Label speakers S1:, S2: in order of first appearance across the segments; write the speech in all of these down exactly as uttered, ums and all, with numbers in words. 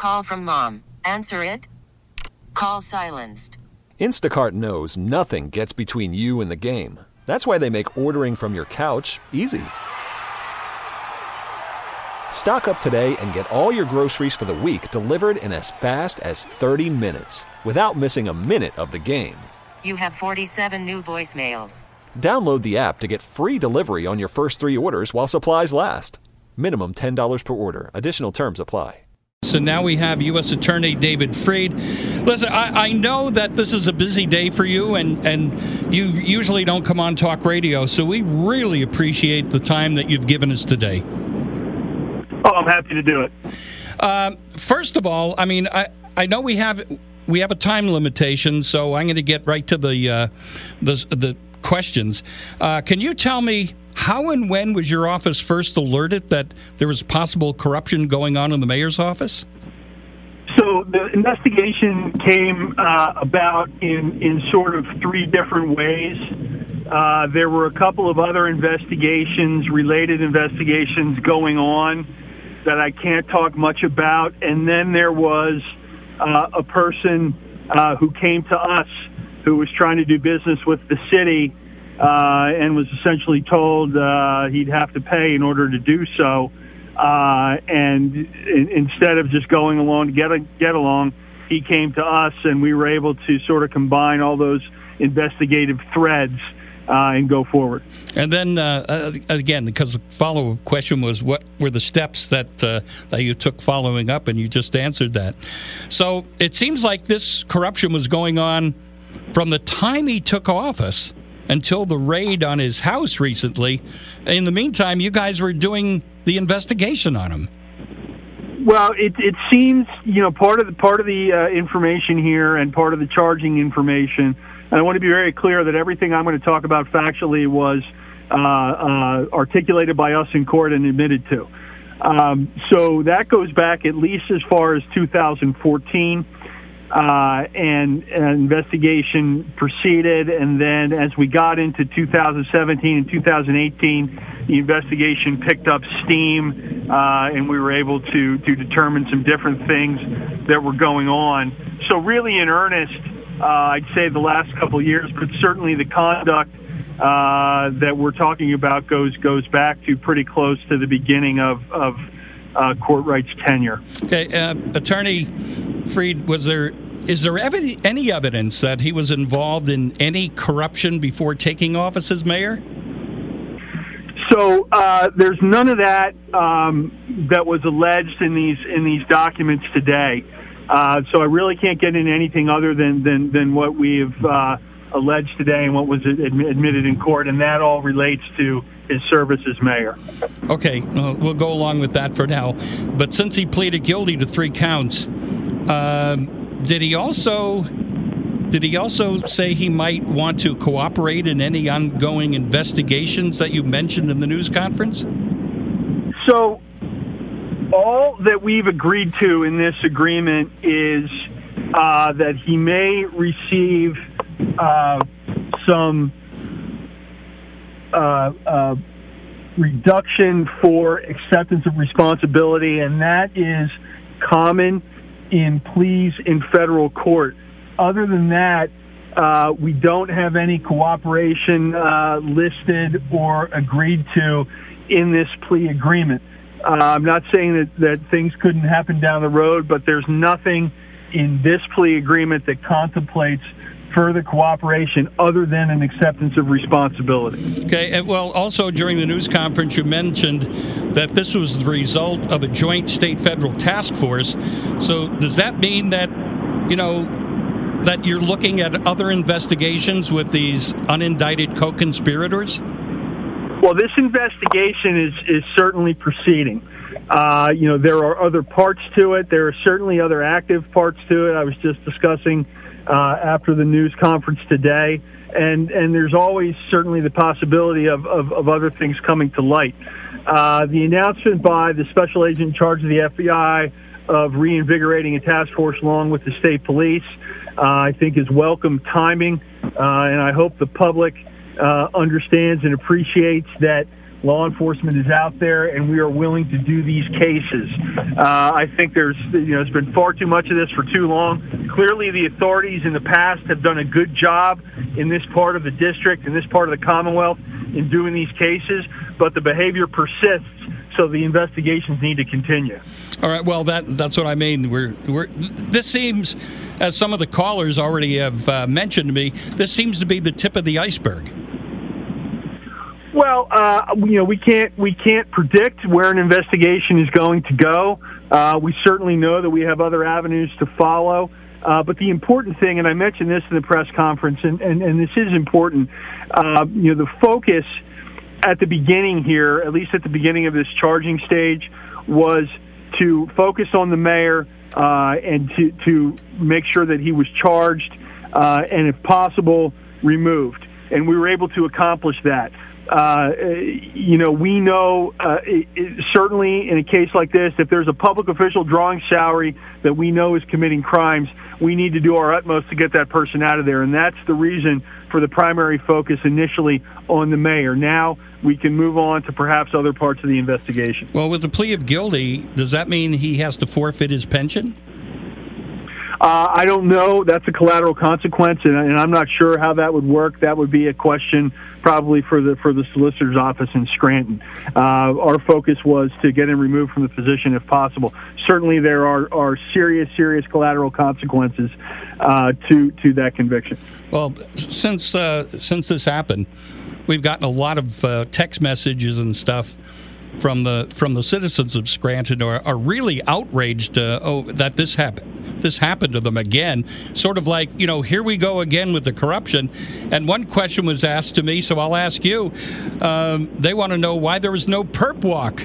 S1: call from mom. Answer it. Call silenced.
S2: Instacart knows nothing gets between you and the game. That's why they make ordering from your couch easy. Stock up today and get all your groceries for the week delivered in as fast as thirty minutes without missing a minute of the game.
S1: You have forty-seven new voicemails.
S2: Download the app to get free delivery on your first three orders while supplies last. Minimum ten dollars per order. Additional terms apply.
S3: So now we have U S Attorney David Freed. Listen, I, I know that this is a busy day for you, and, and you usually don't come on talk radio, so we really appreciate the time that you've given us today.
S4: Oh, I'm happy to do it.
S3: Uh, first of all, I mean, I, I know we have we have a time limitation, so I'm going to get right to the uh, the, the questions. Uh, can you tell me how and when was your office first alerted that there was possible corruption going on in the mayor's office?
S4: So the investigation came uh, about in, in sort of three different ways. Uh, there were a couple of other investigations, related investigations going on that I can't talk much about. And then there was uh, a person uh, who came to us who was trying to do business with the city uh, and was essentially told uh, he'd have to pay in order to do so. Uh, and in, instead of just going along to get, a, get along, he came to us, and we were able to sort of combine all those investigative threads Uh, and go forward.
S3: And then, uh, uh, again, because the follow-up question was, what were the steps that uh, that you took following up, and you just answered that. So it seems like this corruption was going on from the time he took office until the raid on his house recently. In the meantime, you guys were doing the investigation on him.
S4: Well, it, it seems, you know, part of the, part of the uh, information here and part of the charging information, and I want to be very clear that everything I'm going to talk about factually was uh, uh, articulated by us in court and admitted to. Um, so that goes back at least as far as two thousand fourteen, uh, and an investigation proceeded. And then as we got into two thousand seventeen and two thousand eighteen, the investigation picked up steam, uh, and we were able to, to determine some different things that were going on. So really in earnest, Uh, I'd say the last couple of years, but certainly the conduct uh, that we're talking about goes goes back to pretty close to the beginning of, of uh, Courtwright's tenure.
S3: Okay, uh, Attorney Freed, was there is there ev- any evidence that he was involved in any corruption before taking office as mayor?
S4: So uh, there's none of that um, that was alleged in these in these documents today. Uh, so I really can't get into anything other than, than, than what we've uh, alleged today and what was admi- admitted in court, and that all relates to his service as mayor.
S3: Okay, well, we'll go along with that for now. But since he pleaded guilty to three counts, um, did he also did he also say he might want to cooperate in any ongoing investigations that you mentioned in the news conference?
S4: So all that we've agreed to in this agreement is uh, that he may receive uh, some uh, uh, reduction for acceptance of responsibility, and that is common in pleas in federal court. Other than that, uh, we don't have any cooperation uh, listed or agreed to in this plea agreement. Uh, I'm not saying that, that things couldn't happen down the road, but there's nothing in this plea agreement that contemplates further cooperation other than an acceptance of responsibility.
S3: Okay, well, also during the news conference, you mentioned that this was the result of a joint state-federal task force. So does that mean that, you know, that you're looking at other investigations with these unindicted co-conspirators?
S4: Well, this investigation is, is certainly proceeding. Uh, you know, there are other parts to it. There are certainly other active parts to it. I was just discussing uh, after the news conference today. And, and there's always certainly the possibility of, of, of other things coming to light. Uh, the announcement by the special agent in charge of the F B I of reinvigorating a task force along with the state police, uh, I think is welcome timing. Uh, and I hope the public Uh, understands and appreciates that Law enforcement is out there, and we are willing to do these cases. Uh, I think there's, you know, there's been far too much of this for too long. Clearly, the authorities in the past have done a good job in this part of the district, in this part of the Commonwealth, in doing these cases, but the behavior persists. So the investigations need to continue.
S3: All right. Well, that that's what I mean. We're we're. This seems, as some of the callers already have uh, mentioned to me, this seems to be the tip of the iceberg.
S4: Well, uh, you know, we can't we can't predict where an investigation is going to go. Uh, we certainly know that we have other avenues to follow. Uh, but the important thing, and I mentioned this in the press conference, and, and, and this is important, uh, you know, the focus at the beginning here, at least at the beginning of this charging stage, was to focus on the mayor uh, and to, to make sure that he was charged uh, and, if possible, removed. And we were able to accomplish that. Uh, you know, we know uh, it, it, certainly in a case like this, if there's a public official drawing salary that we know is committing crimes, we need to do our utmost to get that person out of there. And that's the reason for the primary focus initially on the mayor. Now we can move on to perhaps other parts of the investigation.
S3: Well, with the plea of guilty, does that mean he has to forfeit his pension?
S4: Uh, I don't know. That's a collateral consequence, and, and I'm not sure how that would work. That would be a question probably for the for the solicitor's office in Scranton. Uh, our focus was to get him removed from the position if possible. Certainly, there are, are serious, serious collateral consequences uh, to to that conviction.
S3: Well, since uh, since this happened, we've gotten a lot of uh, text messages and stuff from the from the citizens of Scranton are, are really outraged uh, oh that this happened this happened to them again, sort of like, you know, here we go again with the corruption. And one question was asked to me, so I'll ask you. Um, they want to know why there was no perp walk.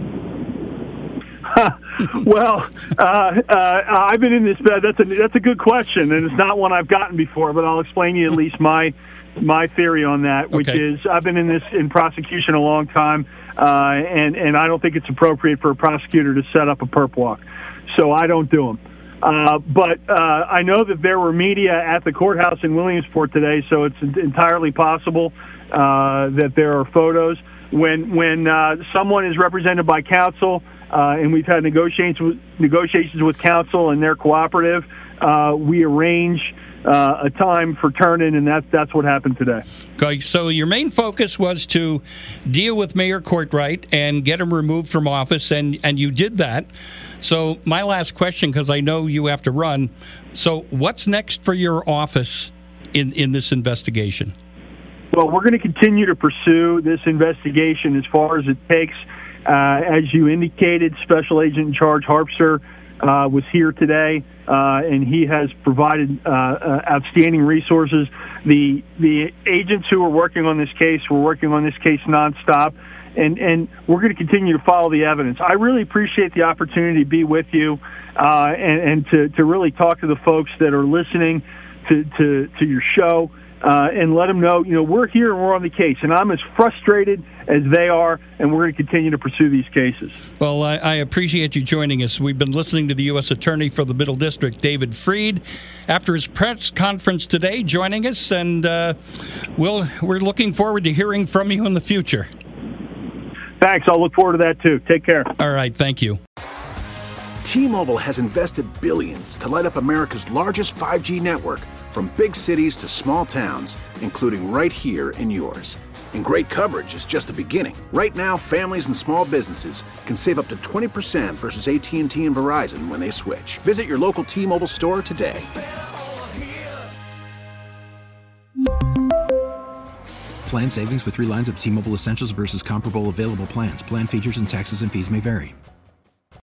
S4: Well, uh, uh, I've been in this bed. That's a that's a good question, and it's not one I've gotten before. But I'll explain to you at least my my theory on that, which
S3: Okay.
S4: is I've been in this in prosecution a long time, uh, and and I don't think it's appropriate for a prosecutor to set up a perp walk, so I don't do them. Uh, but uh, I know that there were media at the courthouse in Williamsport today, so it's entirely possible uh, that there are photos. When when uh, someone is represented by counsel, uh, and we've had negotiations with, negotiations with counsel and they're cooperative, uh, we arrange uh, a time for turn-in, and that's, that's what happened today.
S3: Okay, so your main focus was to deal with Mayor Courtright and get him removed from office, and, and you did that. So my last question, because I know you have to run, so what's next for your office in, in this investigation?
S4: Well, we're going to continue to pursue this investigation as far as it takes. Uh, as you indicated, Special Agent in Charge Harpster uh, was here today, uh, and he has provided uh, uh, outstanding resources. The the agents who are working on this case were working on this case nonstop, and, and we're going to continue to follow the evidence. I really appreciate the opportunity to be with you uh, and, and to, to really talk to the folks that are listening to, to, to your show. Uh, and let them know, you know, we're here and we're on the case. And I'm as frustrated as they are, and we're going to continue to pursue these cases.
S3: Well, I, I appreciate you joining us. We've been listening to the U S Attorney for the Middle District, David Freed, after his press conference today, joining us. And uh, we'll, we're looking forward to hearing from you in the future.
S4: Thanks. I'll look forward to that, too. Take care.
S3: All right. Thank you.
S5: T-Mobile has invested billions to light up America's largest five G network, from big cities to small towns, including right here in yours. And great coverage is just the beginning. Right now, families and small businesses can save up to twenty percent versus A T and T and Verizon when they switch. Visit your local T-Mobile store today.
S6: Plan savings with three lines of T-Mobile Essentials versus comparable available plans. Plan features and taxes and fees may vary.